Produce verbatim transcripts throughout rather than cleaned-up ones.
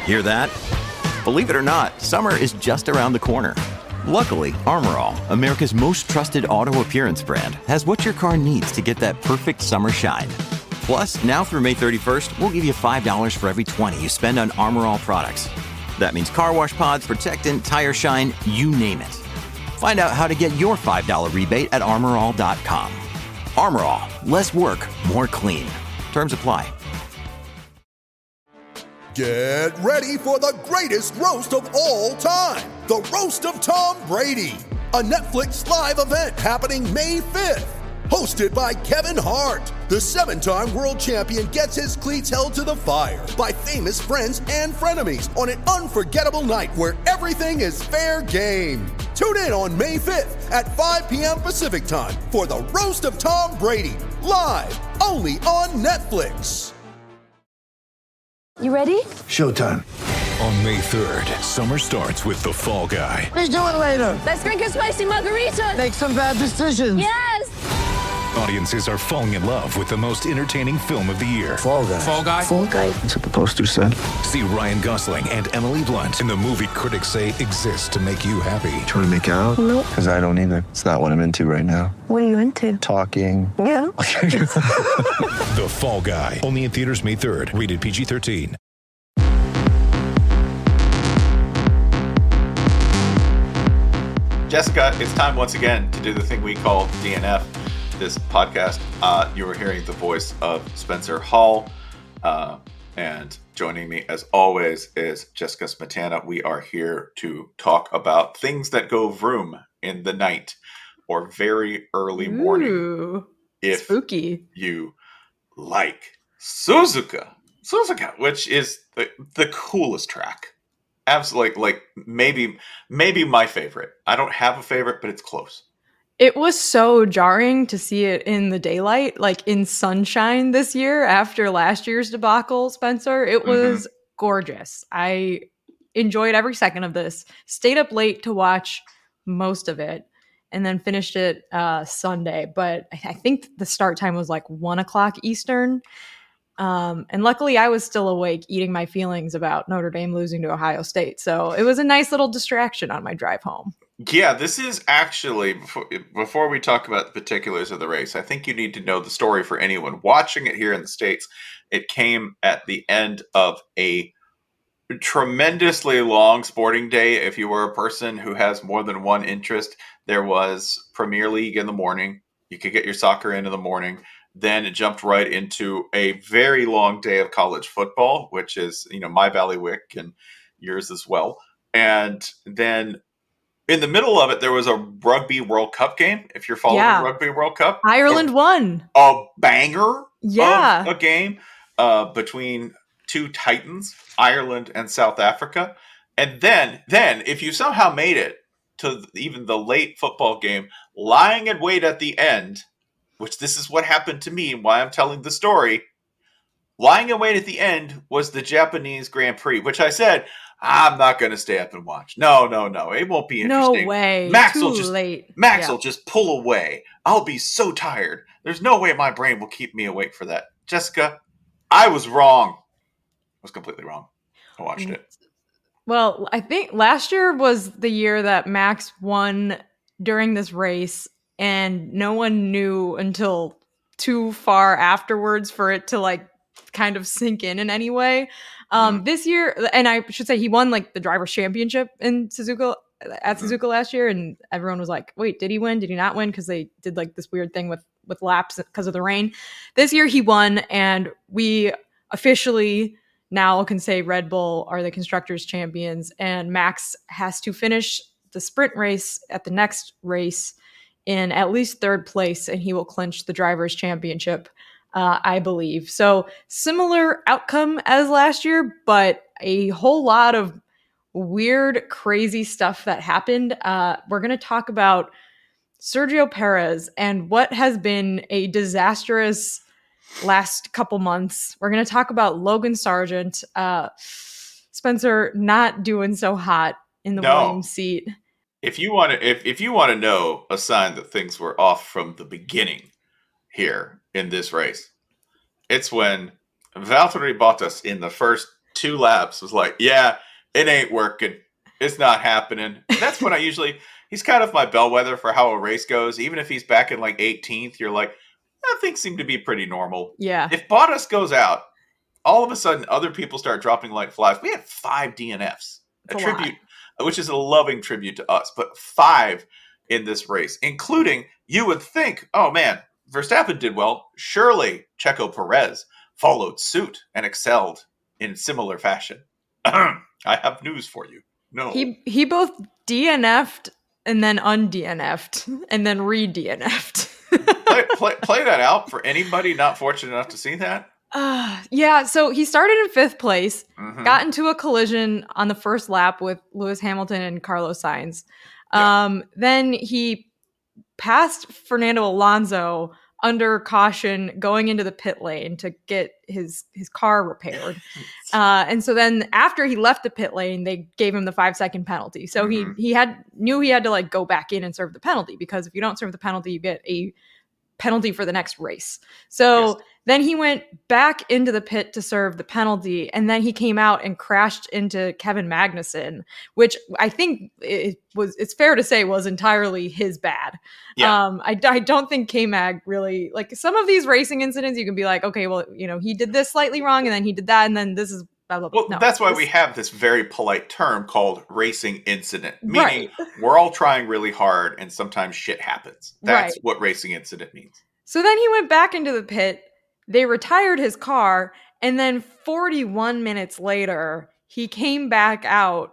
Hear that? Believe it or not, summer is just around the corner. Luckily, Armor All, America's most trusted auto appearance brand, has what your car needs to get that perfect summer shine. Plus, now through May thirty-first, we'll give you five dollars for every twenty you spend on Armor All products. That means car wash pods, protectant, tire shine, you name it. Find out how to get your five dollars rebate at armor all dot com. Armor All, less work, more clean. Terms apply. Get ready for the greatest roast of all time, the Roast of Tom Brady, a Netflix live event happening May fifth. Hosted by Kevin Hart, the seven-time world champion gets his cleats held to the fire by famous friends and frenemies on an unforgettable night where everything is fair game. Tune in on May fifth at five p.m. Pacific time for the Roast of Tom Brady, live only on Netflix. You ready? Showtime. On May third, summer starts with The Fall Guy. Let's do it later. Let's drink a spicy margarita. Make some bad decisions. Yes! Audiences are falling in love with the most entertaining film of the year. Fall Guy. Fall Guy? Fall Guy. That's what the poster said. See Ryan Gosling and Emily Blunt in the movie critics say exists to make you happy. Trying to make it out? Nope. Because I don't either. It's not what I'm into right now. What are you into? Talking. Yeah. The Fall Guy. Only in theaters May third. Rated P G thirteen. Jessica, it's time once again to do the thing we call D N F. This podcast, uh, you were hearing the voice of Spencer Hall, uh, and joining me as always is Jessica Smetana. We are here to talk about things that go vroom in the night or very early morning. Ooh, if spooky. You like Suzuka, Suzuka, which is the, the coolest track. Absolutely, like maybe maybe my favorite. I don't have a favorite, but it's close. It was so jarring to see it in the daylight, like in sunshine this year after last year's debacle, Spencer. It was mm-hmm. gorgeous. I enjoyed every second of this. Stayed up late to watch most of it and then finished it uh, Sunday. But I think the start time was like one o'clock Eastern. Um, and luckily I was still awake eating my feelings about Notre Dame losing to Ohio State. So it was a nice little distraction on my drive home. Yeah, this is actually, before, before we talk about the particulars of the race, I think you need to know the story for anyone watching it here in the States. It came at the end of a tremendously long sporting day. If you were a person who has more than one interest, there was Premier League in the morning. You could get your soccer in in the morning. Then it jumped right into a very long day of college football, which is, you know, my ballywick and yours as well. And then in the middle of it, there was a Rugby World Cup game. If you're following yeah. Rugby World Cup, Ireland a, won. A banger yeah. of a game uh, between two titans, Ireland and South Africa. And then, then if you somehow made it to even the late football game, lying in wait at the end, which this is what happened to me and why I'm telling the story, lying in wait at the end was the Japanese Grand Prix, which I said, I'm not going to stay up and watch. No, no, no. It won't be interesting. No way. Max Too will just, late. Max yeah. will just pull away. I'll be so tired. There's no way my brain will keep me awake for that. Jessica, I was wrong. I was completely wrong. I watched it. Well, I think last year was the year that Max won during this race, and no one knew until too far afterwards for it to like kind of sink in in any way. Um, mm. This year, and I should say he won like the driver's championship in Suzuka at mm. Suzuka last year, and everyone was like, wait, did he win? Did he not win? Because they did like this weird thing with with laps because of the rain. This year he won, and we officially now can say Red Bull are the constructors champions, and Max has to finish the sprint race at the next race in at least third place, and he will clinch the drivers championship. Uh, I believe. So similar outcome as last year, but a whole lot of weird, crazy stuff that happened. Uh, we're going to talk about Sergio Perez and what has been a disastrous last couple months. We're going to talk about Logan Sargent, uh, Spencer not doing so hot in the no. Williams seat. If you want to, if, if you want to know a sign that things were off from the beginning here in this race, it's when Valtteri Bottas in the first two laps was like, yeah, it ain't working. It's not happening. And that's when I usually, he's kind of my bellwether for how a race goes. Even if he's back in like eighteenth, you're like, eh, things seem to be pretty normal. Yeah. If Bottas goes out, all of a sudden other people start dropping like flies. We had five D N Fs, a, a tribute, lot. which is a loving tribute to us, but five in this race, including, you would think, oh man, Verstappen did well. Surely Checo Perez followed suit and excelled in similar fashion. I have news for you. No. He he both D N F'd and then un-D N F'd and then re-D N F'd. play, play, play that out for anybody not fortunate enough to see that. Uh, yeah, so he started in fifth place, mm-hmm. got into a collision on the first lap with Lewis Hamilton and Carlos Sainz. Yeah. Um, then he passed Fernando Alonso under caution going into the pit lane to get his his car repaired. Uh, and so then after he left the pit lane, they gave him the five second penalty. So mm-hmm. he he had knew he had to like go back in and serve the penalty, because if you don't serve the penalty, you get a penalty for the next race. So yes. Then he went back into the pit to serve the penalty, and then he came out and crashed into Kevin Magnussen, which I think it was, it's fair to say, was entirely his bad. Yeah. Um, I, I don't think K-Mag really, like, some of these racing incidents, you can be like, okay, well, you know, he did this slightly wrong, and then he did that, and then this is blah, blah, blah. Well, no, that's why this, we have this very polite term called racing incident, meaning right. we're all trying really hard, and sometimes shit happens. That's right. what racing incident means. So then he went back into the pit. They retired his car, and then forty-one minutes later, he came back out,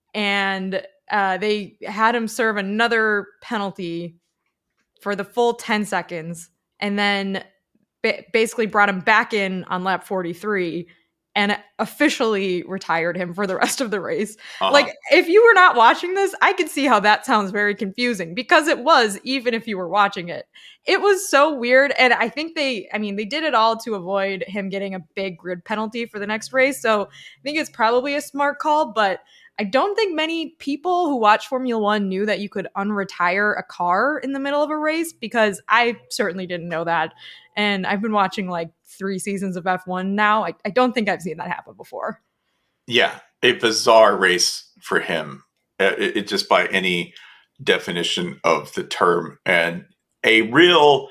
and uh, they had him serve another penalty for the full ten seconds, and then ba- basically brought him back in on lap forty-three and officially retired him for the rest of the race. Uh-huh. Like, if you were not watching this, I could see how that sounds very confusing, because it was, even if you were watching it. It was so weird, and I think they, I mean, they did it all to avoid him getting a big grid penalty for the next race, so I think it's probably a smart call, but I don't think many people who watch Formula One knew that you could unretire a car in the middle of a race, because I certainly didn't know that, and I've been watching like three seasons of F one now. I, I don't think I've seen that happen before. Yeah, a bizarre race for him, it, it just by any definition of the term, and a real,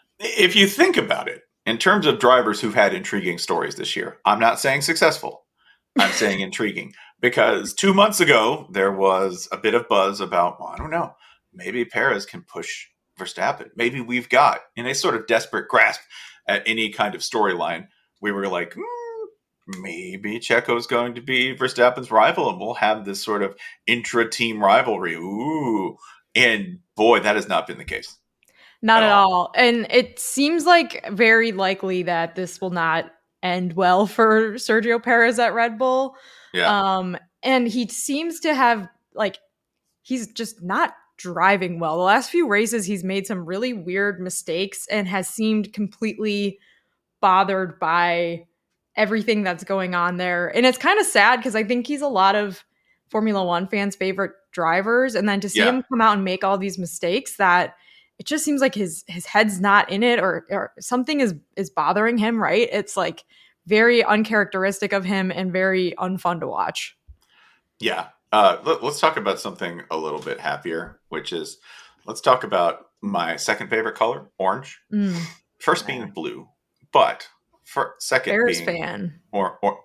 if you think about it, in terms of drivers who've had intriguing stories this year, I'm not saying successful, I'm saying intriguing, because two months ago, there was a bit of buzz about, well, I don't know, maybe Perez can push Verstappen. Maybe we've got, in a sort of desperate grasp at any kind of storyline, we were like, hmm, maybe Checo's going to be Verstappen's rival, and we'll have this sort of intra-team rivalry. Ooh, and boy, that has not been the case. Not at, at all. all. And it seems like very likely that this will not end well for Sergio Perez at Red Bull. Yeah. Um, and he seems to have, like, he's just not driving well. The last few races, he's made some really weird mistakes and has seemed completely bothered by everything that's going on there. And it's kind of sad, because I think he's a lot of Formula One fans' favorite drivers. And then to see yeah. him come out and make all these mistakes, that it just seems like his his head's not in it, or, or something is is bothering him, right? It's like very uncharacteristic of him and very unfun to watch. Yeah. Uh, let, let's talk about something a little bit happier, which is, let's talk about my second favorite color, orange. Mm. First being blue, but for second Bears being fan. Or, or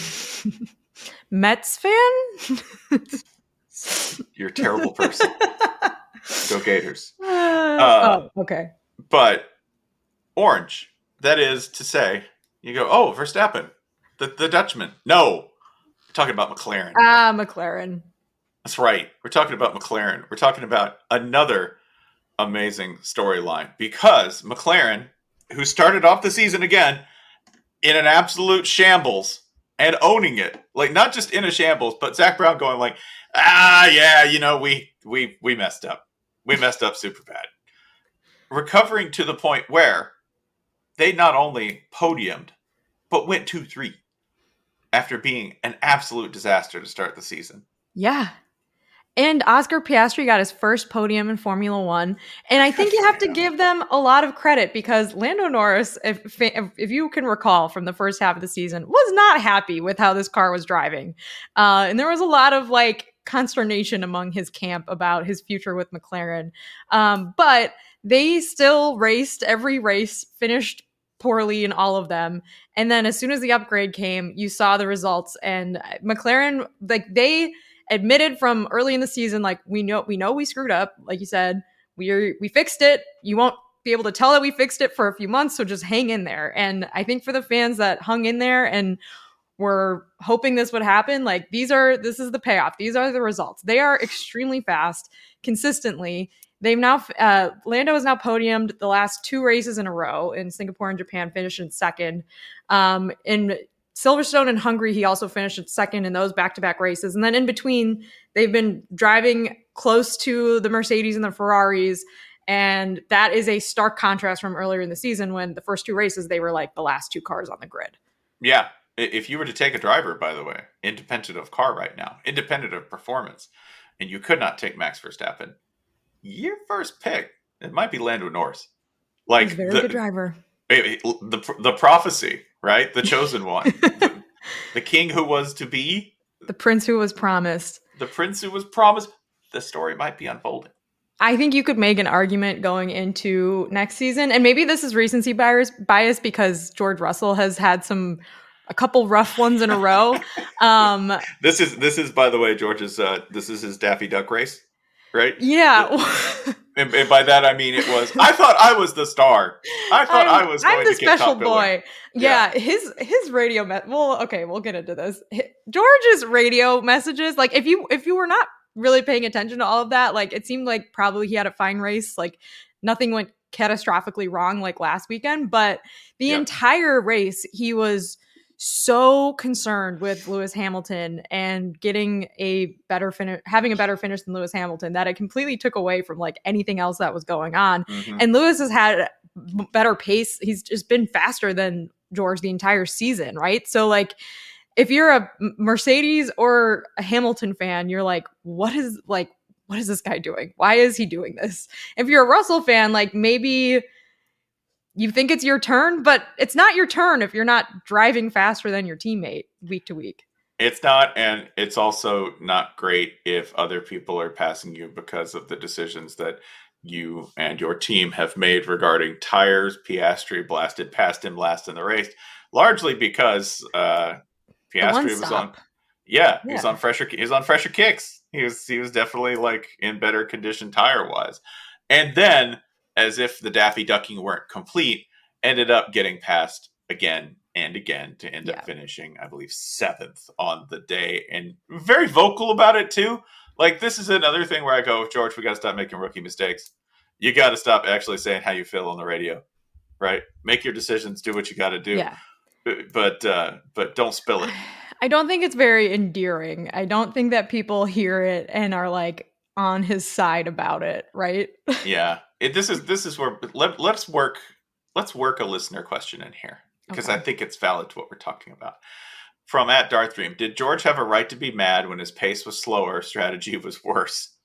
Mets fan? You're a terrible person. Go Gators. Uh, Uh, oh, okay. But orange, that is to say, you go, oh, Verstappen, the, the Dutchman. No, we're talking about McLaren. Ah, McLaren. That's right. We're talking about McLaren. We're talking about another amazing storyline, because McLaren, who started off the season again in an absolute shambles and owning it, like not just in a shambles, but Zach Brown going like, ah, yeah, you know, we we we messed up. We messed up super bad. Recovering to the point where they not only podiumed, but went two three after being an absolute disaster to start the season. Yeah. And Oscar Piastri got his first podium in Formula One. And I think you have to give them a lot of credit because Lando Norris, if, if if you can recall from the first half of the season, was not happy with how this car was driving. Uh, and there was a lot of like consternation among his camp about his future with McLaren. Um, but they still raced every race, finished poorly in all of them. And then as soon as the upgrade came, you saw the results. And McLaren, like they admitted from early in the season, like we know we know we screwed up. Like you said, we we fixed it. You won't be able to tell that we fixed it for a few months, so just hang in there. And I think for the fans that hung in there and were hoping this would happen, like these are this is the payoff. These are the results. They are extremely fast, consistently. They've now uh, Lando has now podiumed the last two races in a row in Singapore and Japan, finished in second. Um, in Silverstone and Hungary, he also finished in second in those back-to-back races. And then in between, they've been driving close to the Mercedes and the Ferraris. And that is a stark contrast from earlier in the season when the first two races, they were like the last two cars on the grid. Yeah. If you were to take a driver, by the way, independent of car right now, independent of performance, and you could not take Max Verstappen, your first pick, it might be Lando Norris. Like He's a very the, good driver. The, the prophecy, right? The chosen one. the, the king who was to be. The prince who was promised. The prince who was promised. The story might be unfolding. I think you could make an argument going into next season, and maybe this is recency bias, bias because George Russell has had some a couple rough ones in a row. Um, this is this is by the way, George's. Uh, this is his Daffy Duck race, right? Yeah. and, and by that I mean it was. I thought I was the star. I thought I'm, I was going I'm the to get special top biller. boy. Yeah, yeah, his his radio. Me- well, okay, we'll get into this. George's radio messages, like if you if you were not really paying attention to all of that, like it seemed like probably he had a fine race. Like nothing went catastrophically wrong like last weekend, but the yep. entire race he was so concerned with Lewis Hamilton and getting a better finish, having a better finish than Lewis Hamilton, that it completely took away from like anything else that was going on. Mm-hmm. And Lewis has had better pace. He's just been faster than George the entire season, right? So like if you're a Mercedes or a Hamilton fan, you're like, what is like, what is this guy doing? Why is he doing this? If you're a Russell fan, like maybe you think it's your turn, but it's not your turn if you're not driving faster than your teammate week to week. It's not, and it's also not great if other people are passing you because of the decisions that you and your team have made regarding tires. Piastri blasted past him last in the race, largely because uh, Piastri was on, yeah, yeah, he was on fresher, he was on fresher kicks. He was, he was definitely like in better condition tire wise, and then, as if the Daffy Ducking weren't complete, ended up getting passed again and again to end yeah. up finishing, I believe, seventh on the day, and very vocal about it too. Like, this is another thing where I go, George, we got to stop making rookie mistakes. You got to stop actually saying how you feel on the radio, right? Make your decisions, do what you got to do. Yeah. But, uh, but don't spill it. I don't think it's very endearing. I don't think that people hear it and are like on his side about it, right? Yeah. It, this is this is where let, let's work let's work a listener question in here because okay. I think it's valid to what we're talking about. From at Darth Dream, did George have a right to be mad when his pace was slower, strategy was worse?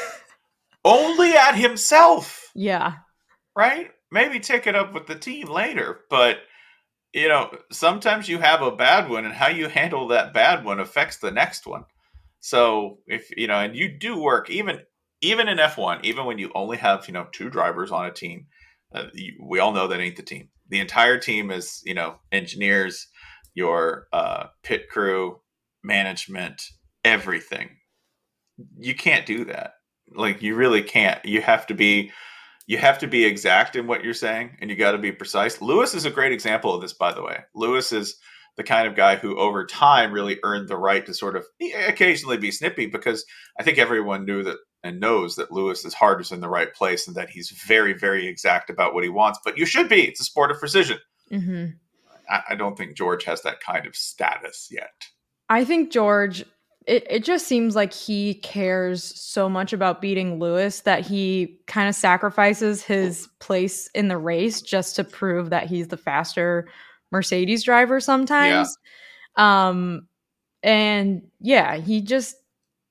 Only at himself. Yeah. Right? Maybe take it up with the team later, but you know, sometimes you have a bad one and how you handle that bad one affects the next one. So if you know, and you do work even Even in F one, even when you only have, you know, two drivers on a team, uh, you, we all know that ain't the team. The entire team is, you know, engineers, your uh, pit crew, management, everything. You can't do that. Like, you really can't. You have to be, you have to be exact in what you're saying, and you got to be precise. Lewis is a great example of this, by the way. Lewis is the kind of guy who over time really earned the right to sort of occasionally be snippy, because I think everyone knew that and knows that Lewis' heart is in the right place and that he's very, very exact about what he wants. But you should be. It's a sport of precision. Mm-hmm. I, I don't think George has that kind of status yet. I think George, it, it just seems like he cares so much about beating Lewis that he kind of sacrifices his place in the race just to prove that he's the faster Mercedes driver sometimes. Yeah. Um, and yeah, he just,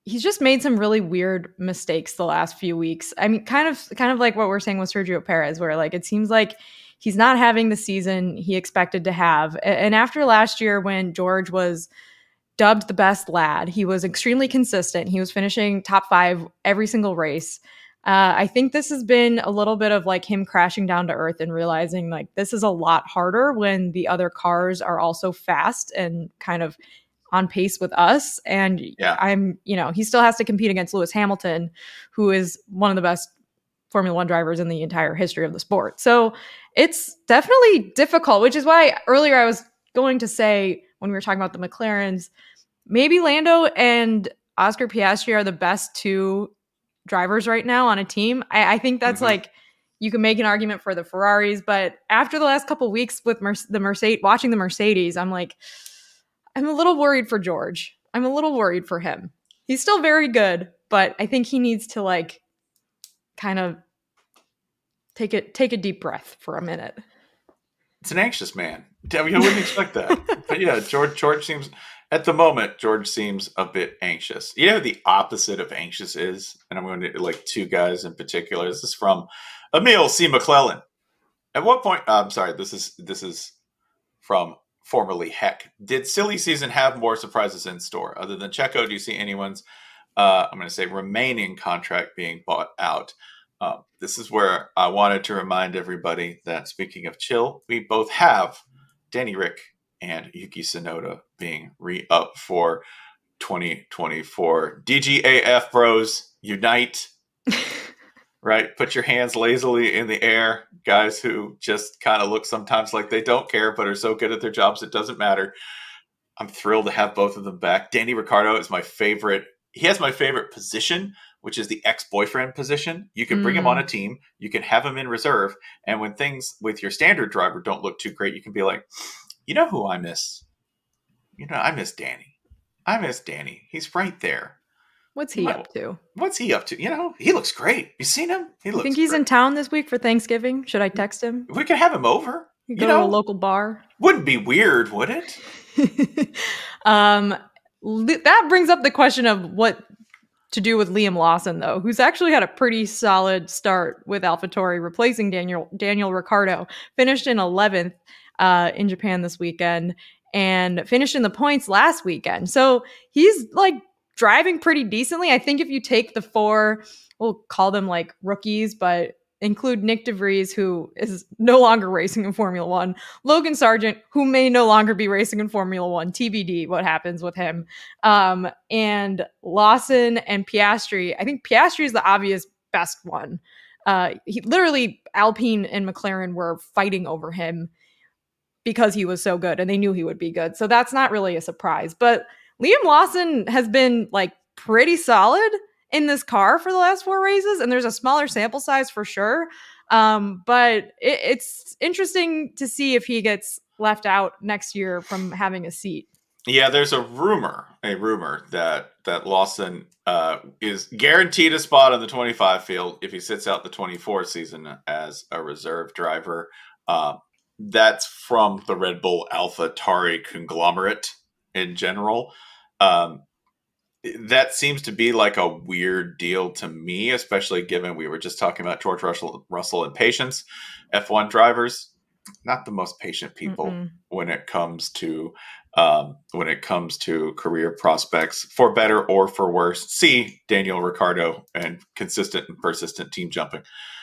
he's just made some really weird mistakes the last few weeks. I mean, kind of kind of like what we're saying with Sergio Perez, where like it seems like he's not having the season he expected to have. And after last year, when George was dubbed the best lad, he was extremely consistent. He was finishing top five every single race. Uh, I think this has been a little bit of like him crashing down to earth and realizing like this is a lot harder when the other cars are also fast and kind of on pace with us. And yeah. I'm, you know, he still has to compete against Lewis Hamilton, who is one of the best Formula One drivers in the entire history of the sport. So it's definitely difficult, which is why earlier I was going to say when we were talking about the McLarens, maybe Lando and Oscar Piastri are the best two drivers right now on a team. I, I think that's mm-hmm. like, you can make an argument for the Ferraris, but after the last couple of weeks with Mer- the Mercedes, watching the Mercedes, I'm like, I'm a little worried for George. I'm a little worried for him. He's still very good, but I think he needs to like kind of take it, take a deep breath for a minute. It's an anxious man. I mean, I wouldn't expect that. But yeah, George, George seems, at the moment, George seems a bit anxious. You know, the opposite of anxious is, and I'm going to like two guys in particular. This is from Emil C. McClellan. At what point, uh, I'm sorry, this is, this is from formerly Heck. Did silly season have more surprises in store? Other than Checo, do you see anyone's, uh, I'm going to say, remaining contract being bought out? Uh, this is where I wanted to remind everybody that speaking of chill, we both have Danny Rick and Yuki Tsunoda being re-up for twenty twenty-four. D G A F bros, unite. Right? Put your hands lazily in the air. Guys who just kind of look sometimes like they don't care, but are so good at their jobs it doesn't matter. I'm thrilled to have both of them back. Danny Ricciardo is my favorite. He has my favorite position, which is the ex-boyfriend position. You can bring mm. him on a team. You can have him in reserve. And when things with your standard driver don't look too great, you can be like, you know who I miss? You know, I miss Danny. I miss Danny. He's right there. What's he what, up to? What's he up to? You know, he looks great. You seen him? He looks I think he's great. in town this week for Thanksgiving. Should I text him? We could have him over. You go you know, to a local bar. Wouldn't be weird, would it? um, that brings up the question of what to do with Liam Lawson, though, who's actually had a pretty solid start with AlphaTauri, replacing Daniel Daniel Ricciardo. Finished in eleventh uh, in Japan this weekend and finished in the points last weekend. So he's like driving pretty decently. I think if you take the four, we'll call them like rookies, but include Nick DeVries, who is no longer racing in Formula One, Logan Sargent, who may no longer be racing in Formula One, T B D what happens with him, um, and Lawson and Piastri. I think Piastri is the obvious best one. Uh, he literally, Alpine and McLaren were fighting over him because he was so good, and they knew he would be good. So that's not really a surprise. But Liam Lawson has been like pretty solid in this car for the last four races, and there's a smaller sample size for sure. Um, but it, it's interesting to see if he gets left out next year from having a seat. Yeah, there's a rumor, a rumor that that Lawson uh, is guaranteed a spot on the twenty-five field if he sits out the twenty-four season as a reserve driver. Uh, that's from the Red Bull AlphaTauri conglomerate in general. Um, that seems to be like a weird deal to me, especially given we were just talking about George Russell, Russell and patience. F one drivers, not the most patient people Mm-mm. when it comes to um, when it comes to career prospects, for better or for worse. See Daniel Ricciardo and consistent and persistent team jumping.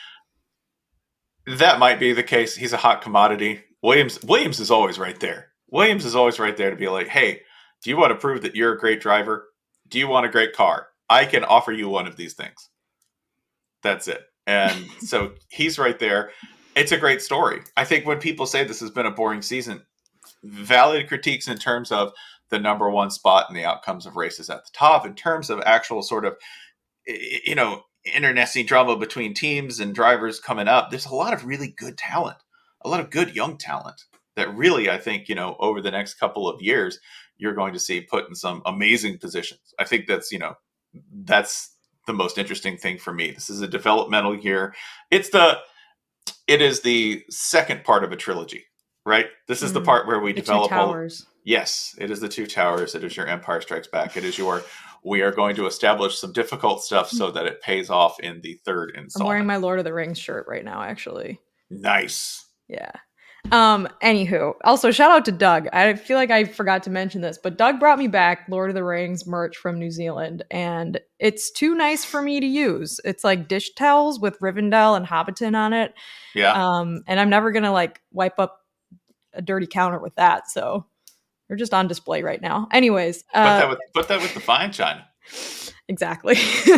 That might be the case. He's a hot commodity. Williams Williams is always right there. Williams is always right there to be like, hey, do you want to prove that you're a great driver? Do you want a great car? I can offer you one of these things. That's it. And so he's right there. It's a great story. I think when people say this has been a boring season, valid critiques in terms of the number one spot and the outcomes of races at the top, in terms of actual sort of, you know, internecine drama between teams and drivers coming up. There's a lot of really good talent, a lot of good young talent that really, I think, you know, over the next couple of years, you're going to see put in some amazing positions. I think that's, you know, that's the most interesting thing for me. This is a developmental year. It's the, it is the second part of a trilogy. right? This is Mm. the part where we The develop two all. towers. Yes, it is the two towers. It is your Empire Strikes Back. It is your. We are going to establish some difficult stuff so that it pays off in the third I'm installment. wearing my Lord of the Rings shirt right now, actually. Nice. Yeah. Um, anywho, also shout out to Doug. I feel like I forgot to mention this, but Doug brought me back Lord of the Rings merch from New Zealand, and it's too nice for me to use. It's like dish towels with Rivendell and Hobbiton on it. Yeah. Um, and I'm never gonna like wipe up a dirty counter with that, so they're just on display right now. Anyways, put uh, that with put that with the fine china. Exactly.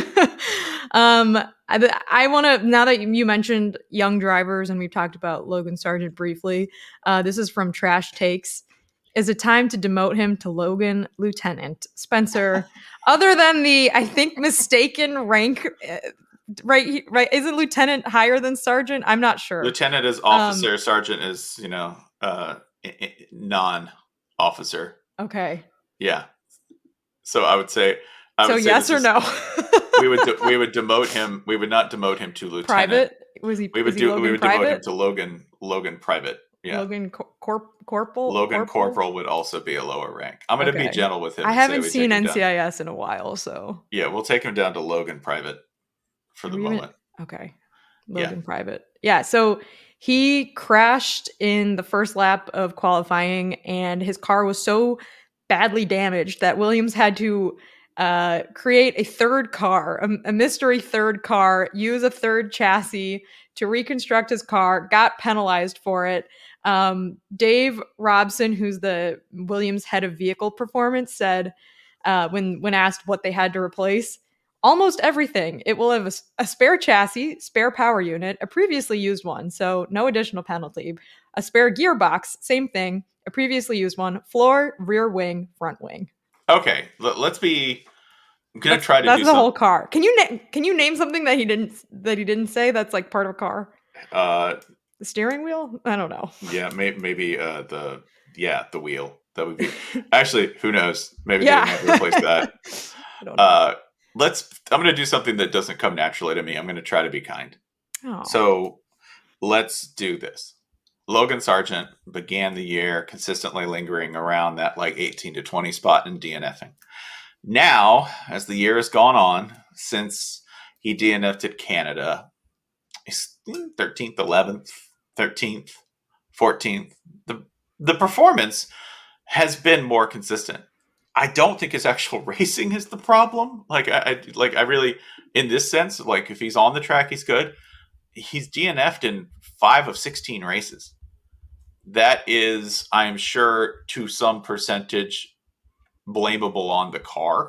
um, I, I want to, now that you mentioned young drivers and we've talked about Logan Sargent briefly, uh, this is from Trash Takes. Is it time to demote him to Logan Lieutenant? Spencer, other than the, I think, mistaken rank, uh, right? Right? Isn't Lieutenant higher than Sergeant? I'm not sure. Lieutenant is officer. Um, Sergeant is, you know, uh, non-officer. Okay. Yeah. So I would say. I so would say yes or is, no? we would de- we would demote him. We would not demote him to lieutenant. Private? Was he? We would was do. He we would private? demote him to Logan. Logan Private. Yeah. Logan cor- cor- Corporal. Logan Corporal? Corporal would also be a lower rank. I'm going to Okay. be gentle with him. I haven't seen N C I S in a while, so yeah, we'll take him down to Logan Private for the moment. Even, okay, Logan yeah. Private. Yeah. So he crashed in the first lap of qualifying, and his car was so badly damaged that Williams had to uh, create a third car, a, a mystery third car, use a third chassis to reconstruct his car, got penalized for it. Um, Dave Robson, who's the Williams head of vehicle performance, said uh, when, when asked what they had to replace, almost everything. It will have a, a spare chassis, spare power unit, a previously used one, so no additional penalty, a spare gearbox, same thing, a previously used one, floor, rear wing, front wing. Okay, L- let's be. I'm gonna that's, try to. That's do the some... whole car. Can you na- can you name something that he didn't that he didn't say that's like part of a car? Uh, the steering wheel? I don't know. Yeah, maybe maybe uh, the yeah the wheel. That would be actually who knows? Maybe yeah. they have to replace that. I don't know. Uh, let's. I'm gonna do something that doesn't come naturally to me. I'm gonna try to be kind. Oh. So let's do this. Logan Sargent began the year consistently lingering around that like eighteen to twenty spot in DNFing. Now, as the year has gone on, since he D N F'd at Canada, he's thirteenth, eleventh, thirteenth, fourteenth. The, the performance has been more consistent. I don't think his actual racing is the problem. Like I, I like I really, in this sense, like if he's on the track, he's good. He's D N F'd in five of sixteen races. That is, I'm sure, to some percentage blamable on the car,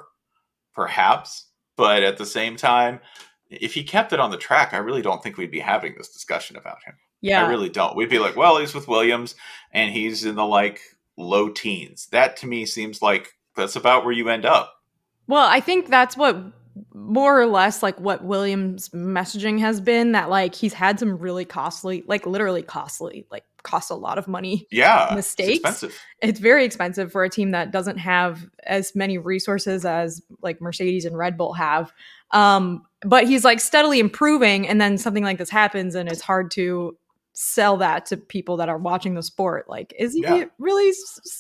perhaps. But at the same time, if he kept it on the track, I really don't think we'd be having this discussion about him. Yeah. I really don't. We'd be like, well, he's with Williams and he's in the like low teens. That to me seems like that's about where you end up. Well, I think that's what more or less like what Williams' messaging has been, that like he's had some really costly, like literally costly, like cost a lot of money. Yeah. Mistakes. It's expensive. It's very expensive for a team that doesn't have as many resources as like Mercedes and Red Bull have. Um, but he's like steadily improving, and then something like this happens and it's hard to sell that to people that are watching the sport. Like, is he Yeah. really s-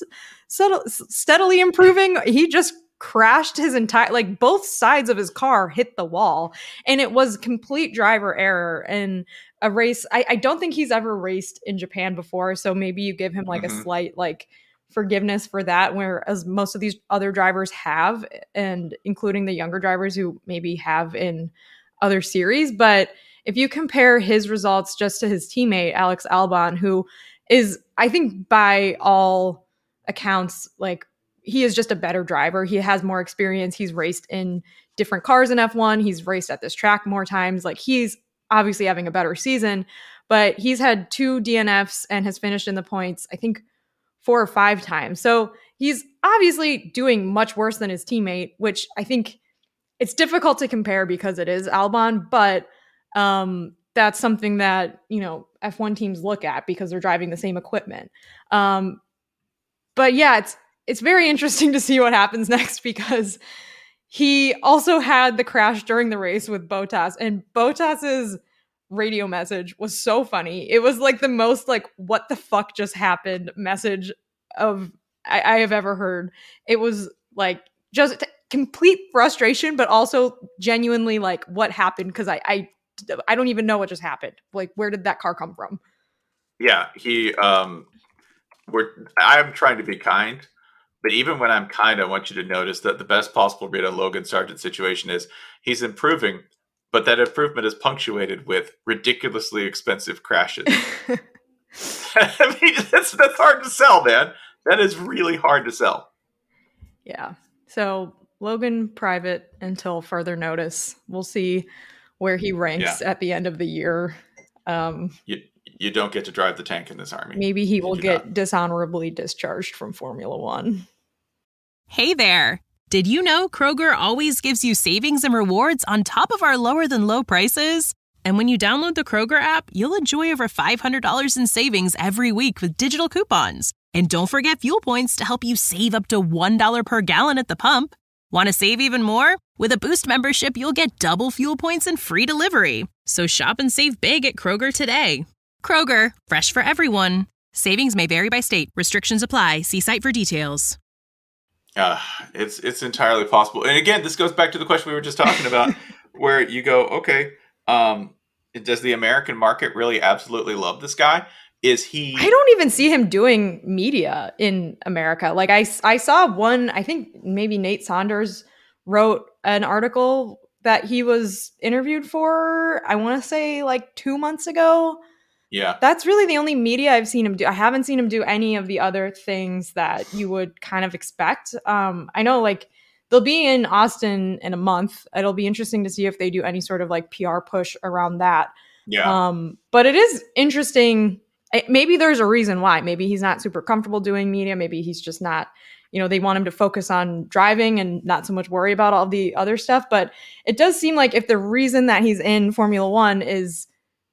s- steadily improving? He just crashed his entire, like both sides of his car hit the wall, and it was complete driver error. And a race, I, I don't think he's ever raced in Japan before, so maybe you give him like Mhm. a slight like forgiveness for that, whereas most of these other drivers have, and including the younger drivers who maybe have in other series. But if you compare his results just to his teammate Alex Albon, who is, I think by all accounts, like he is just a better driver. He has more experience. He's raced in different cars in F one. He's raced at this track more times. Like he's obviously having a better season, but he's had two D N Fs and has finished in the points, I think four or five times. So he's obviously doing much worse than his teammate, which I think it's difficult to compare because it is Albon, but um, that's something that, you know, F one teams look at because they're driving the same equipment. Um, but yeah, it's, it's very interesting to see what happens next, because he also had the crash during the race with Bottas, and Bottas's radio message was so funny. It was like the most like what the fuck just happened message of I, I have ever heard. It was like just t- complete frustration, but also genuinely like what happened because I, I I don't even know what just happened. Like where did that car come from? Yeah, he um we're I'm trying to be kind, but even when I'm kind, I want you to notice that the best possible read on Logan Sargent's situation is he's improving, but that improvement is punctuated with ridiculously expensive crashes. I mean, that's that's hard to sell, man. That is really hard to sell. Yeah. So Logan private until further notice. We'll see where he ranks Yeah. at the end of the year. Um, You you don't get to drive the tank in this army. maybe he You will do get not. dishonorably discharged from Formula One. Hey there! Did you know Kroger always gives you savings and rewards on top of our lower than low prices? And when you download the Kroger app, you'll enjoy over five hundred dollars in savings every week with digital coupons. And don't forget fuel points to help you save up to one dollar per gallon at the pump. Want to save even more? With a Boost membership, you'll get double fuel points and free delivery. So shop and save big at Kroger today. Kroger, fresh for everyone. Savings may vary by state. Restrictions apply. See site for details. Uh, it's it's entirely possible. And again, this goes back to the question we were just talking about, where you go, okay, um, does the American market really absolutely love this guy? Is he? I don't even see him doing media in America. Like I, I saw one, I think maybe Nate Saunders wrote an article that he was interviewed for, I want to say like two months ago. Yeah. That's really the only media I've seen him do. I haven't seen him do any of the other things that you would kind of expect. Um, I know like they'll be in Austin in a month. It'll be interesting to see if they do any sort of like P R push around that. Yeah. Um, but it is interesting. It, maybe there's a reason why. Maybe he's not super comfortable doing media. Maybe he's just not, you know, they want him to focus on driving and not so much worry about all the other stuff. But it does seem like if the reason that he's in Formula One is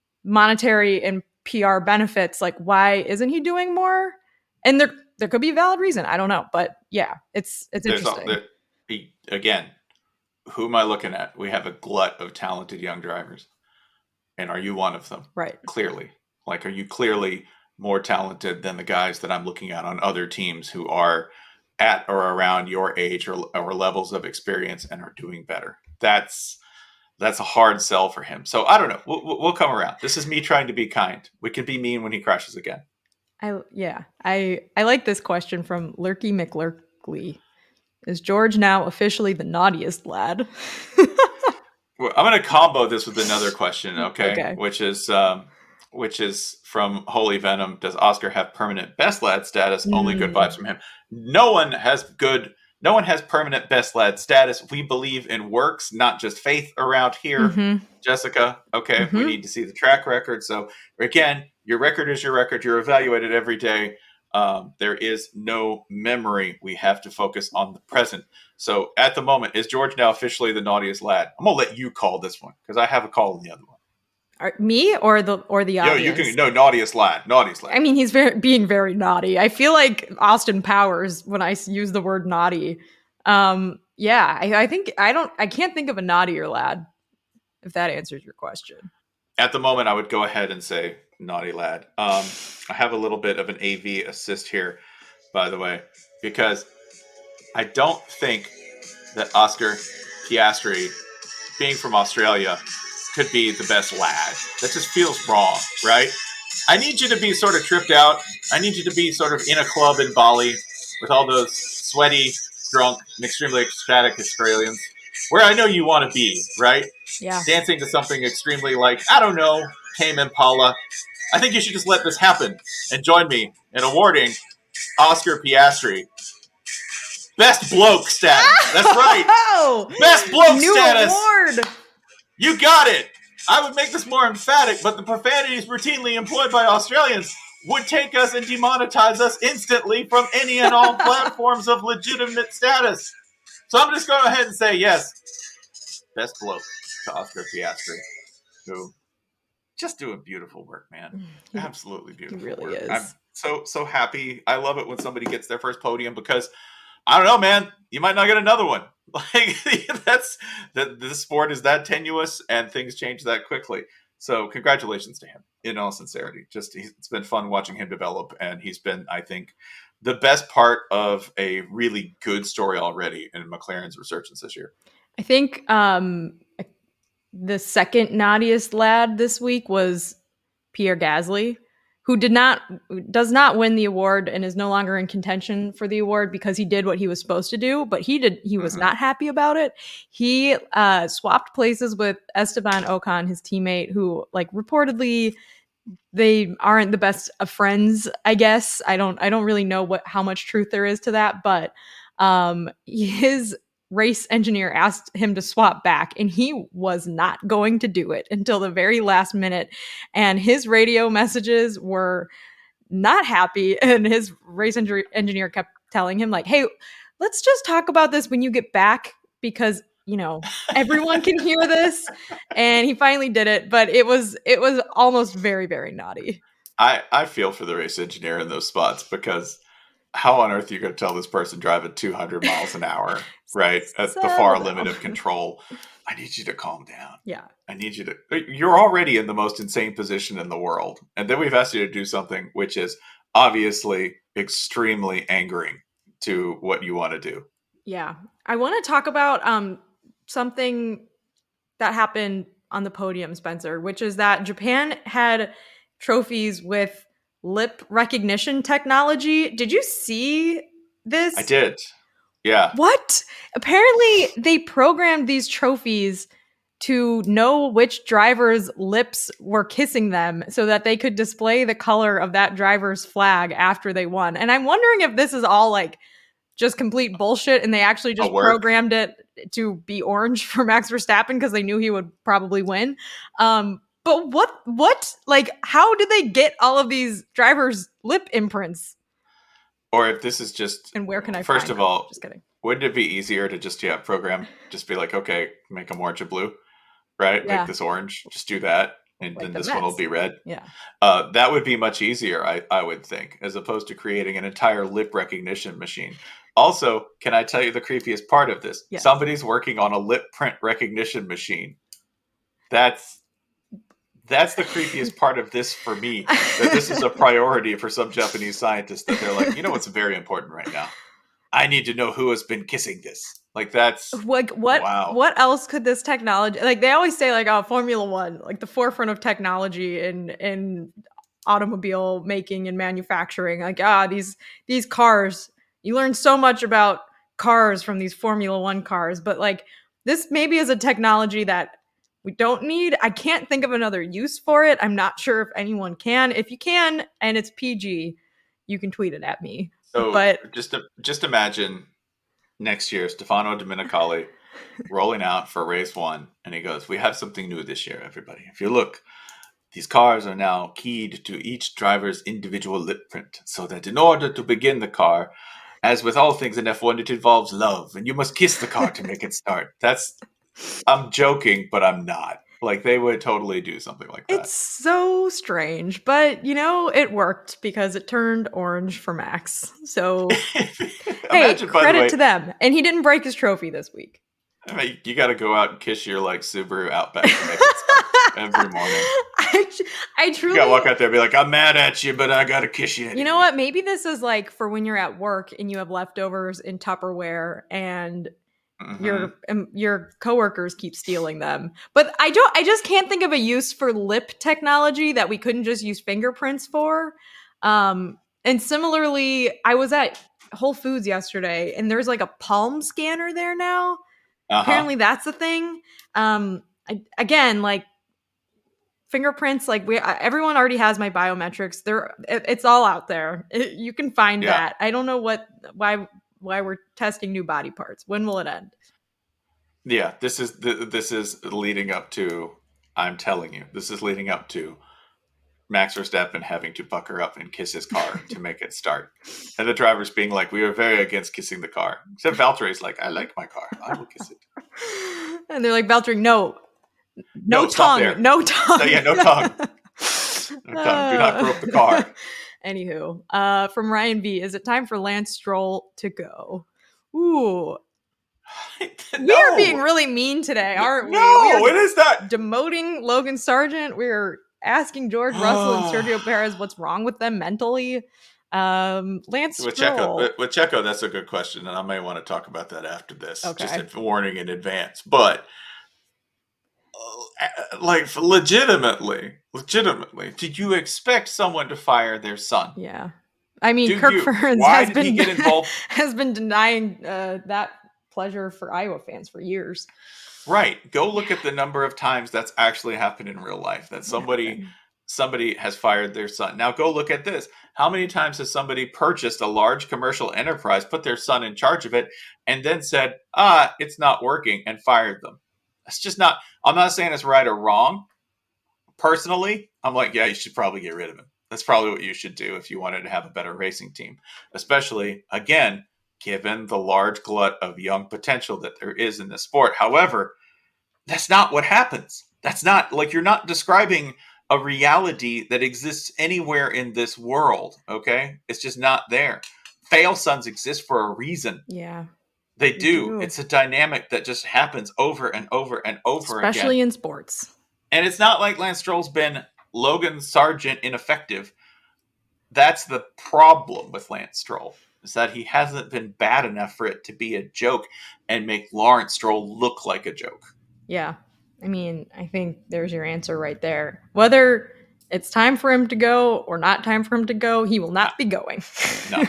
monetary and P R benefits, like why isn't he doing more? And there there could be a valid reason. I don't know. But yeah, it's it's There's interesting. all, there, again, who am I looking at? We have a glut of talented young drivers. And are you one of them? Right. Clearly. Like, are you clearly more talented than the guys that I'm looking at on other teams who are at or around your age or, or levels of experience and are doing better? That's that's a hard sell for him. So I don't know. We'll, we'll come around. This is me trying to be kind. We could be mean when he crashes again. I yeah. I I like this question from Lurky McLurkley. Is George now officially the naughtiest lad? Well, I'm going to combo this with another question, okay? Okay. Which is um, which is from Holy Venom. Does Oscar have permanent best lad status? Only good vibes from him. No one has good. No one has permanent best lad status. We believe in works, not just faith around here, Mm-hmm. Jessica. Okay, Mhm. we need to see the track record. So again, your record is your record. You're evaluated every day. Um, there is no memory. We have to focus on the present. So at the moment, is George now officially the naughtiest lad? I'm gonna let you call this one because I have a call in the other one. Are, me or the or the Yo, audience? you can no naughtiest lad, naughtiest lad. I mean, he's very being very naughty. I feel like Austin Powers when I s- use the word naughty. Um, yeah, I, I think I don't. I can't think of a naughtier lad. If that answers your question. At the moment, I would go ahead and say naughty lad. Um, I have a little bit of an A V assist here, by the way, because I don't think that Oscar Piastri, being from Australia, could be the best lad. That just feels wrong, right? I need you to be sort of tripped out. I need you to be sort of in a club in Bali with all those sweaty, drunk, and extremely ecstatic Australians, where I know you want to be, right? Yeah. Dancing to something extremely like, I don't know, Tame Impala. I think you should just let this happen and join me in awarding Oscar Piastri Best Bloke status. That's right. Oh, Best Bloke new status. award. You got it. I would make this more emphatic, but the profanities routinely employed by Australians would take us and demonetize us instantly from any and all platforms of legitimate status. So I'm just going ahead and say yes. Best bloke to Oscar Piastri, who just doing beautiful work, man. Absolutely beautiful. really work. is. I'm so so happy. I love it when somebody gets their first podium because I don't know, man. You might not get another one. Like that's that. The sport is that tenuous, and things change that quickly. So congratulations to him, in all sincerity. Just he's, it's been fun watching him develop, and he's been, I think, the best part of a really good story already in McLaren's resurgence this year. I think um, the second naughtiest lad this week was Pierre Gasly, who did not does not win the award and is no longer in contention for the award because he did what he was supposed to do, but he did he was mm-hmm. not happy about it. He uh, swapped places with Esteban Ocon, his teammate, who like reportedly they aren't the best of friends, I guess. I don't I don't really know what how much truth there is to that, but um, his race engineer asked him to swap back, and he was not going to do it until the very last minute. And his radio messages were not happy, and his race en- engineer kept telling him like, hey, let's just talk about this when you get back, because you know everyone can hear this. And he finally did it, but it was it was almost very, very naughty. I I feel for the race engineer in those spots, because how on earth are you going to tell this person driving two hundred miles an hour, right, at so the far limit of control, I need you to calm down. Yeah. I need you to, you're already in the most insane position in the world. And then we've asked you to do something which is obviously extremely angering to what you want to do. Yeah. I want to talk about um, something that happened on the podium, Spencer, which is that Japan had trophies with lip recognition technology. Did you see this? I did. Yeah. What? Apparently they programmed these trophies to know which driver's lips were kissing them so that they could display the color of that driver's flag after they won. And I'm wondering if this is all like just complete bullshit and they actually just programmed it to be orange for Max Verstappen because they knew he would probably win. Um, But what, what, like, how did they get all of these drivers' lip imprints? Or if this is just, and where can I first find of them? all, just kidding. Wouldn't it be easier to just, yeah, program, just be like, okay, make them orange and blue, right? Yeah. Make this orange, just do that. And Like then the this Mets. one will be red. Yeah. Uh, that would be much easier, I, I would think, as opposed to creating an entire lip recognition machine. Also, can I tell you the creepiest part of this? Yes. Somebody's working on a lip print recognition machine. That's that's the creepiest part of this for me. That this is a priority for some Japanese scientists, that they're like, you know what's very important right now? I need to know who has been kissing this. Like that's Like what wow. what else could this technology, like they always say like, oh, Formula One, like the forefront of technology in in automobile making and manufacturing. Like, ah, these these cars, you learn so much about cars from these Formula One cars, but like this maybe is a technology that we don't need. I can't think of another use for it. I'm not sure if anyone can. If you can, and it's P G, you can tweet it at me. So But just just imagine next year Stefano Domenicali rolling out for race one, and he goes, "We have something new this year, everybody. If you look, these cars are now keyed to each driver's individual lip print, so that in order to begin the car, as with all things in F one, it involves love, and you must kiss the car to make it start." That's, I'm joking, but I'm not. Like, they would totally do something like that. it's so strange, but you know, it worked because it turned orange for Max. So hey, Imagine, by the credit way, to them. And he didn't break his trophy this week. I mean, you got to go out and kiss your like Subaru Outback to make it start every morning. I, tr- I truly You got to walk out there and be like, "I'm mad at you, but I got to kiss you." You know what? Maybe this is like for when you're at work and you have leftovers in Tupperware and Mm-hmm. your um, your coworkers keep stealing them. But I don't I just can't think of a use for lip technology that we couldn't just use fingerprints for. Um and similarly, I was at Whole Foods yesterday and there's like a palm scanner there now. Uh-huh. Apparently that's a thing. Um I, again, like fingerprints, like we everyone already has my biometrics. They're it, it's all out there. It, you can find Yeah. that. I don't know what why why we're testing new body parts. When will it end? Yeah, this is th- this is leading up to. I'm telling you, this is leading up to Max Verstappen having to pucker up and kiss his car to make it start, and the drivers being like, "We are very against kissing the car." Except Valtteri's like, "I like my car. I will kiss it." And they're like, Valtteri, no, no, No, stop there. tongue, no tongue. No, yeah, no tongue. No tongue. Do not grope the car. Anywho, uh, from Ryan B, is it time for Lance Stroll to go? Ooh, We no. are being really mean today, aren't we? No, we it is not. Demoting Logan Sargent. We're asking George Russell and Sergio Perez what's wrong with them mentally. Um, Lance with Stroll. Checo, with Checo, that's a good question, and I may want to talk about that after this. Okay. Just a warning in advance, but uh, like legitimately, legitimately, did you expect someone to fire their son? Yeah, I mean, Do Kirk you, Ferentz why has did been he get involved? has been denying uh, that pleasure for Iowa fans for years. Right. Go look at the number of times that's actually happened in real life. That somebody. Yeah. Somebody has fired their son. Now go look at this. How many times has somebody purchased a large commercial enterprise, put their son in charge of it, and then said, ah, it's not working, and fired them? That's just not, I'm not saying it's right or wrong. Personally, I'm like, yeah, you should probably get rid of him. That's probably what you should do if you wanted to have a better racing team. Especially, again, given the large glut of young potential that there is in this sport. However, that's not what happens. That's not, like, you're not describing a reality that exists anywhere in this world, okay? It's just not there. Fail sons exist for a reason. Yeah. They do. do. It's a dynamic that just happens over and over and over again. Especially in sports. And it's not like Lance Stroll's been Logan Sargent ineffective. That's the problem with Lance Stroll, is that he hasn't been bad enough for it to be a joke and make Lawrence Stroll look like a joke. Yeah. I mean, I think there's your answer right there. Whether it's time for him to go or not time for him to go, he will not be going. No.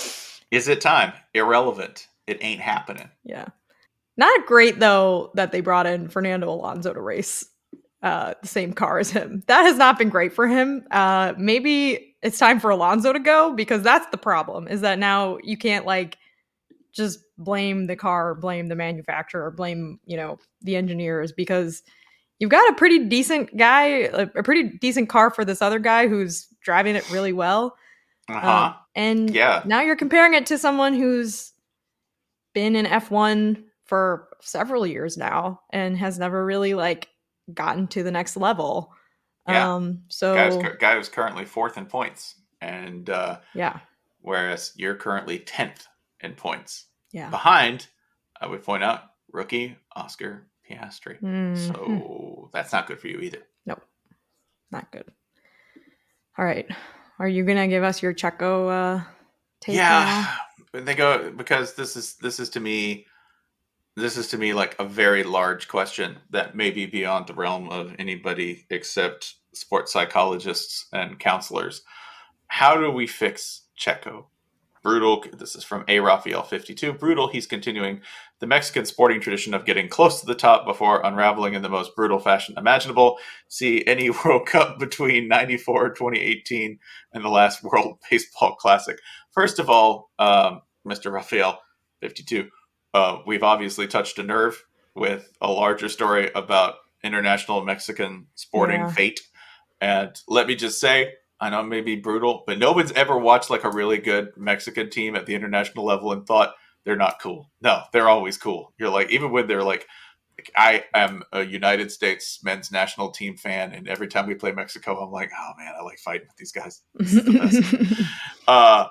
Is it time? Irrelevant. It ain't happening. Yeah. Not great, though, that they brought in Fernando Alonso to race uh, the same car as him. That has not been great for him. Uh, maybe it's time for Alonso to go, because that's the problem, is that now you can't, like, just blame the car, blame the manufacturer, blame, you know, the engineers, because you've got a pretty decent guy, a, a pretty decent car for this other guy who's driving it really well. Uh-huh. Um, and Yeah. now you're comparing it to someone who's been in F one for several years now and has never really, like, gotten to the next level. Yeah. Um, so Guy who's, guy who's currently fourth in points. And uh, yeah, whereas you're currently tenth in points. yeah. Behind, I would point out, rookie Oscar Piastri. Mhm. So that's not good for you either. Nope. Not good. All right. Are you gonna give us your Checo uh take Yeah. They go because this is this is to me this is to me like a very large question that may be beyond the realm of anybody except sports psychologists and counselors. How do we fix Checo? Brutal. This is from A Raphael fifty-two. Brutal. He's continuing the Mexican sporting tradition of getting close to the top before unraveling in the most brutal fashion imaginable. See any World Cup between ninety-four, twenty eighteen, and the last World Baseball Classic. First of all, um, Mister Raphael fifty-two, uh, we've obviously touched a nerve with a larger story about international Mexican sporting Yeah. fate. And let me just say, I know it may be brutal, but no one's ever watched like a really good Mexican team at the international level and thought they're not cool. No, they're always cool. You're like, even when they're like, like I am a United States men's national team fan, and every time we play Mexico, I'm like, oh man, I like fighting with these guys. This is the best. uh,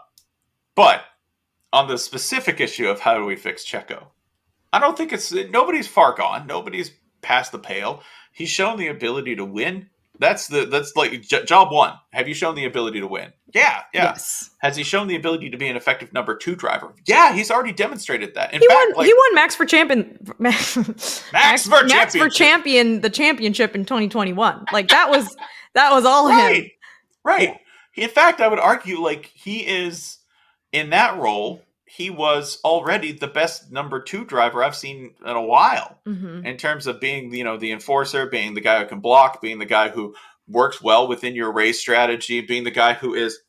but on the specific issue of how do we fix Checo, I don't think it's, nobody's far gone. Nobody's past the pale. He's shown the ability to win. That's the that's like j- job one. Have you shown the ability to win? Yeah, yeah. Yes. Has he shown the ability to be an effective number two driver? Yeah, he's already demonstrated that. In He fact, won. like, he won Max for champion. Max, Max for Max for championship. champion. The championship in twenty twenty-one. Like that was that was all him. right, right. In fact, I would argue like he is in that role. He was already the best number two driver I've seen in a while. Mm-hmm. In terms of being, you know, the enforcer, being the guy who can block, being the guy who works well within your race strategy, being the guy who is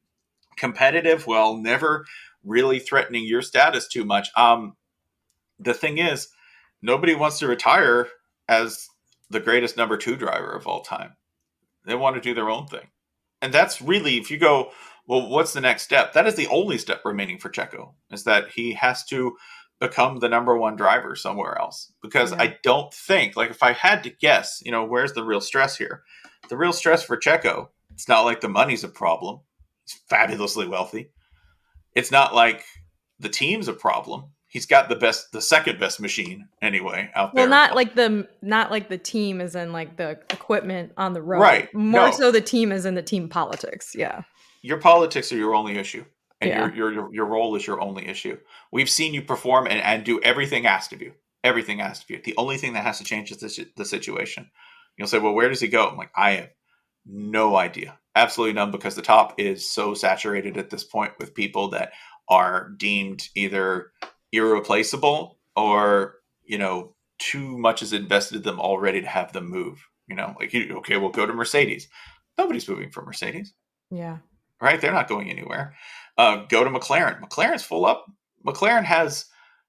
competitive while never really threatening your status too much. Um, the thing is, nobody wants to retire as the greatest number two driver of all time. They want to do their own thing. And that's really, if you go, well, what's the next step? That is the only step remaining for Checo, is that he has to become the number one driver somewhere else. Because Yeah. I don't think, like if I had to guess, you know, where's the real stress here? The real stress for Checo, it's not like the money's a problem. He's fabulously wealthy. It's not like the team's a problem. he's got the best, the second best machine anyway out well, there. Well, not like the not like the team as in like the equipment on the road. Right. More No. so the team as in the team politics. Yeah. Your politics are your only issue. And Yeah. your, your your your role is your only issue. We've seen you perform and, and do everything asked of you. Everything asked of you. The only thing that has to change is the, the situation. You'll say, well, where does he go? I'm like, I have no idea. Absolutely none, because the top is so saturated at this point with people that are deemed either irreplaceable or, you know, too much is invested in them already to have them move. You know, like, okay, we'll go to Mercedes. Nobody's moving from Mercedes. Yeah. Right? They're not going anywhere. Uh, go to McLaren. McLaren's full up. McLaren has,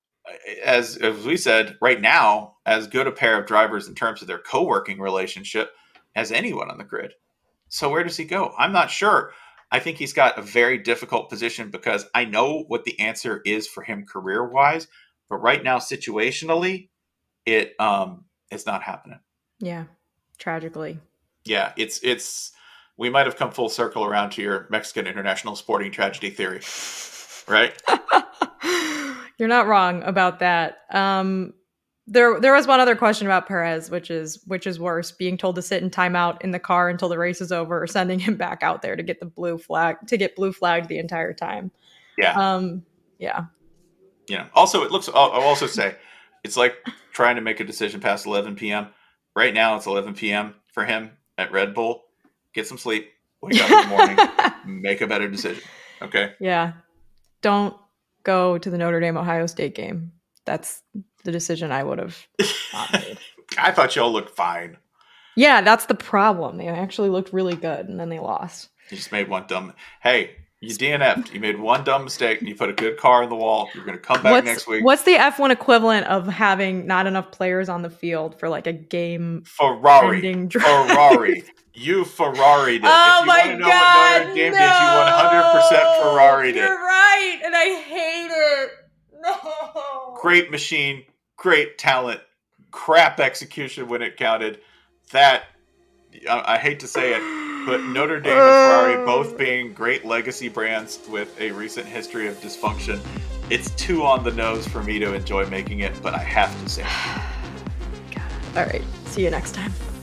as as we said, right now, as good a pair of drivers in terms of their co-working relationship as anyone on the grid. So where does he go? I'm not sure. I think he's got a very difficult position because I know what the answer is for him career-wise, but right now, situationally, it um it's not happening. Yeah, tragically. Yeah, it's it's. We might have come full circle around to your Mexican international sporting tragedy theory, right? You're not wrong about that. Um, there, there was one other question about Perez, which is which is worse, being told to sit in timeout in the car until the race is over, or sending him back out there to get the blue flag to get blue flagged the entire time. Yeah. Um, yeah. You know. Also, it looks. I'll, I'll also say, it's like trying to make a decision past eleven p.m. Right now, it's eleven p.m. for him at Red Bull. Get some sleep. Wake up in the morning. Make a better decision. Okay. Yeah. Don't go to the Notre Dame Ohio State game. That's the decision I would have not made. I thought y'all looked fine. Yeah, that's the problem. They actually looked really good, and then they lost. You just made one dumb. Hey, you D N F'd. You made one dumb mistake. And you put a good car in the wall. You're going to come back what's, next week. What's the F one equivalent of having not enough players on the field for like a game? Ferrari. Drive? Ferrari. You Ferrari'd it. Oh if you my want to know God, what Notre Dame no. did, you one hundred percent Ferrari'd it. You're right, and I hate it. No. Great machine, great talent, crap execution when it counted. That, I, I hate to say it, but Notre Dame and Ferrari both being great legacy brands with a recent history of dysfunction, it's too on the nose for me to enjoy making it, but I have to say it. All right, see you next time.